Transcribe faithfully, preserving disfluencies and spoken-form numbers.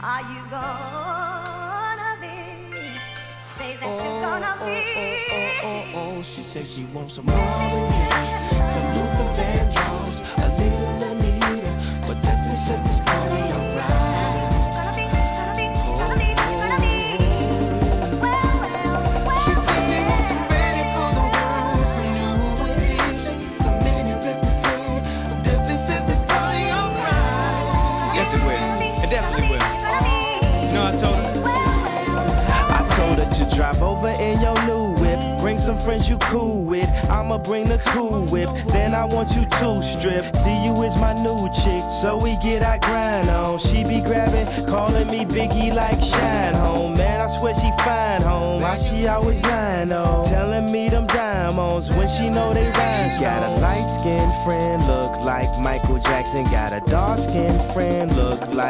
Are you gonna be? Say that Oh, you're gonna oh, be. oh, oh, oh, oh. She said she wants some Marvin Gaye, some Luther Vandross, a little Anita, but definitely set this party alright. Gonna be, gonna be, gonna be, gonna be. Well, well, well. She said she wants some ready for the world, some new edition, some mini repertoire, but definitely set this party alright. Yes, it will. It definitely will. You know, I told her. I told her to drive over in your new whip. Bring some friends you cool with. I'ma bring the cool whip. Then I want you to strip. See you is my new chick, so we get our grind on. She be grabbing, calling me Biggie like Shine Home. Man, I swear she fine home. Why she always lying on? Telling me them diamonds when she know they rhyme. Got a light skinned friend, look like Michael Jackson. Got a dark skinned friend, look like